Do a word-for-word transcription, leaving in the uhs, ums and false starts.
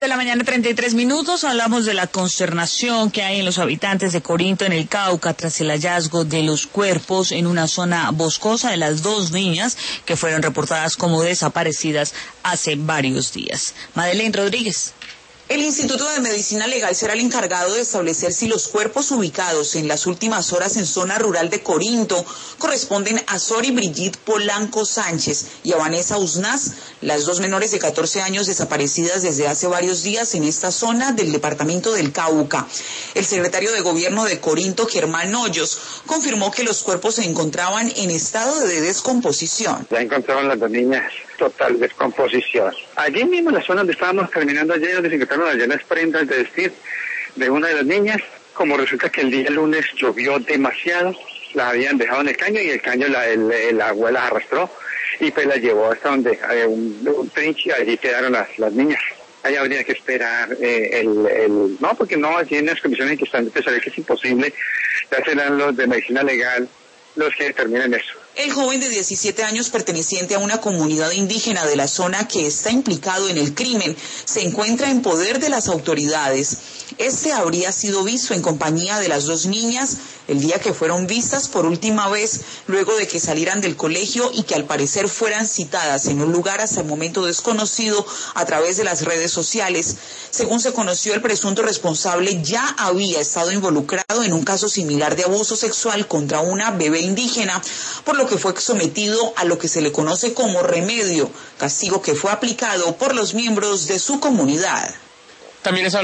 De la mañana, treinta y tres minutos, hablamos de la consternación que hay en los habitantes de Corinto, en el Cauca, tras el hallazgo de los cuerpos en una zona boscosa de las dos niñas que fueron reportadas como desaparecidas hace varios días. Madeleine Rodríguez. El Instituto de Medicina Legal será el encargado de establecer si los cuerpos ubicados en las últimas horas en zona rural de Corinto corresponden a Sori Brigitte Polanco Sánchez y a Vanessa Uznaz, las dos menores de catorce años desaparecidas desde hace varios días en esta zona del departamento del Cauca. El secretario de Gobierno de Corinto, Germán Hoyos, confirmó que los cuerpos se encontraban en estado de descomposición. Ya encontraron las dos niñas, total descomposición. Allí mismo, en la zona donde estábamos caminando ayer, donde se encontraron allá las prendas de vestir de una de las niñas. Como resulta que el día lunes llovió demasiado, las habían dejado en el caño y el caño, la, el, el agua las arrastró y pues las llevó hasta donde había un, un trinche y allí quedaron las, las niñas. Ahí habría que esperar eh, el, el... No, porque no, allí en las condiciones en que están, pues saber que es imposible, ya serán los de medicina legal los que determinen eso. El joven de diecisiete años, perteneciente a una comunidad indígena de la zona que está implicado en el crimen, se encuentra en poder de las autoridades. Este habría sido visto en compañía de las dos niñas el día que fueron vistas por última vez, luego de que salieran del colegio y que al parecer fueran citadas en un lugar hasta el momento desconocido a través de las redes sociales. Según se conoció, el presunto responsable ya había estado involucrado en un caso similar de abuso sexual contra una bebé indígena, por lo que fue sometido a lo que se le conoce como remedio, castigo que fue aplicado por los miembros de su comunidad. También es